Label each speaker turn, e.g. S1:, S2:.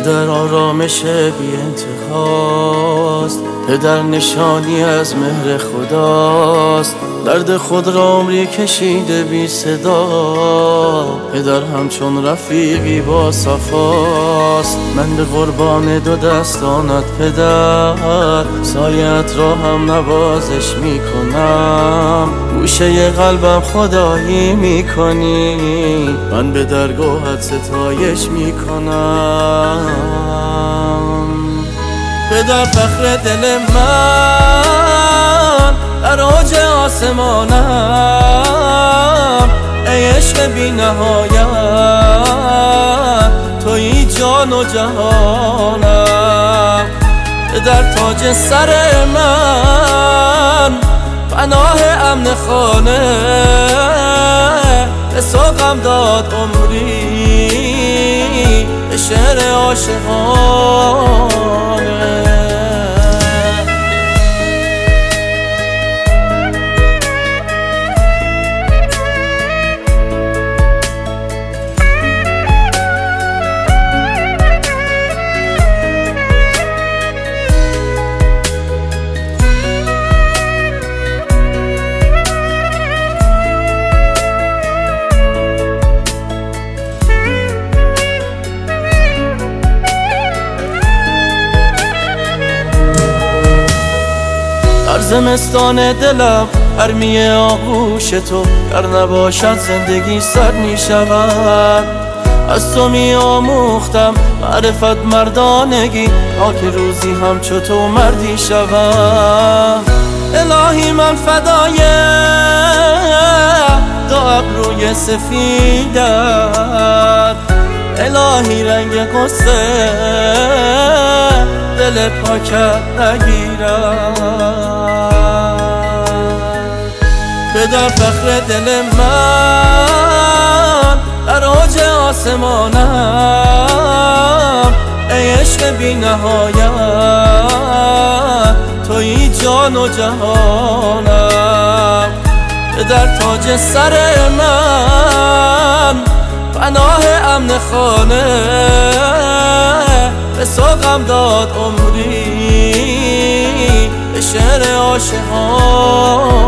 S1: پدر آرامش بی انتهاست، پدر نشانی از مهر خداست. درد خود را عمری کشیده بی صدا، پدر همچون رفیقی با صفاست. من به قربان دو دستانت پدر، سایت را هم نوازش میکنم. گوشه قلبم خدایی میکنی، من به درگاهت ستایش میکنم. پدر فخر دل من، در اوج آسمانم، ای عشق بی نهایت، تویی جان و جهانم. پدر تاج سر من، پناه امن خانه، به سوقم داد عمری، به شعر عاشقانه. در زمستان دلم گرمی آغوش تو، گر نباشد زندگی سر می شود. از تو می آموختم معرفت مردانگی، تا که روزی همچو تو مردی شود. الهی من فدای دو ابروی سفیدت، الهی رنگ قصه دل پاکت نگیرد. پدر فخر دل من، در اوج آسمانم، ای عشق بی نهایت، تویی جان و جهانم. پدر تاج سر من، پناه امن خانه، به سوقم داد عمری، به شعر عاشقانه.